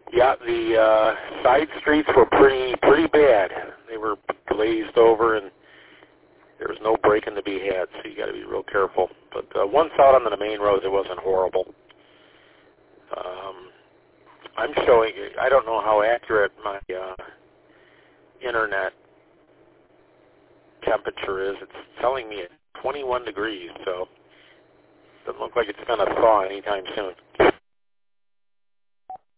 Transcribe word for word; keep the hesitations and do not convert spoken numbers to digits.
Yeah, the uh, side streets were pretty pretty bad. They were glazed over, and there was no braking to be had, so you got to be real careful. But uh, once out on the main roads, it wasn't horrible. Um, I'm showing. I don't know how accurate my uh, internet temperature is. It's telling me it's twenty-one degrees, so it doesn't look like it's going to thaw anytime soon.